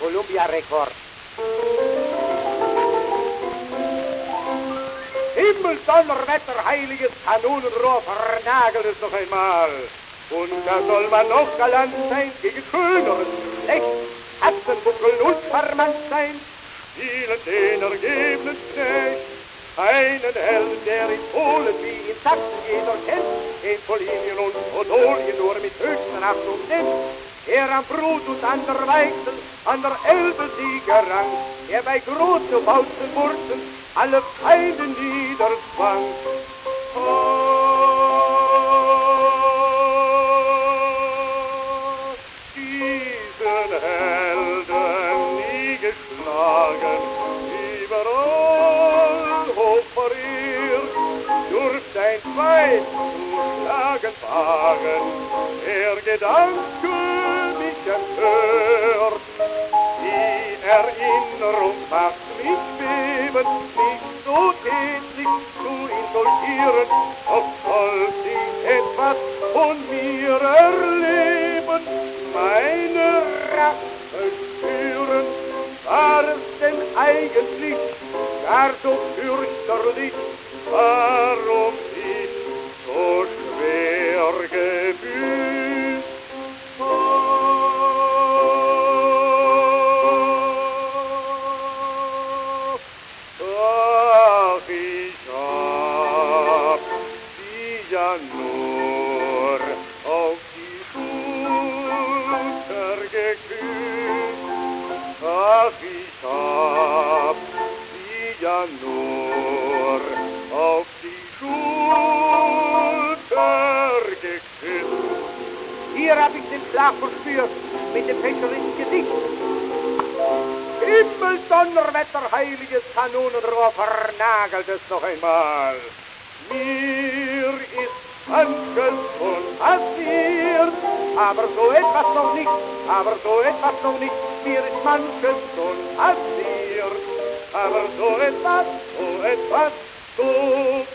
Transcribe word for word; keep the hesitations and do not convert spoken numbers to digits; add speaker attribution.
Speaker 1: Columbia-Rekord. Himmel, Donnerwetter, heiliges Kanonenrohr, vernagelt es noch einmal. Und da soll man noch galant sein gegen schöneres Schlecht, Katzenbuckel und charmant sein, spielen den Ergebnis nicht. Einen Helden, der in Polen wie in Sachsen jeder kennt, in Polinien und Podolien nur mit höchster Achtung nennt. Er am Brut und an der Weichsel, an der Elbe Sieger rang, er bei großen Bauzenwurzeln alle Feinde niederzwang. Oh, diesen Helden nie geschlagen, überall hoch verirrt, durch sein Schweiß zu schlagen wagen, der Gedanke mich empört. Die Erinnerung macht mich beben, mich so tätlich zu indulgieren, doch soll sie etwas von mir erleben, meine Rache spüren. War es denn eigentlich gar so fürchterlich, warum ich so schwer gebüßt hab? Ach, ich hab sie ja nur auf die Schulter geküsst. Ach, ich hab sie ja nur auf die Schulter geküsst. Hier hab ich den Schlag verspürt mit dem Fächer ins Gesicht. Himmel, Donnerwetter, heiliges Kanonenrohr, vernagelt es noch einmal. Mir ist manches schon passiert, aber so etwas noch nicht, aber so etwas noch nicht. Mir ist manches schon passiert, aber so etwas, so etwas, so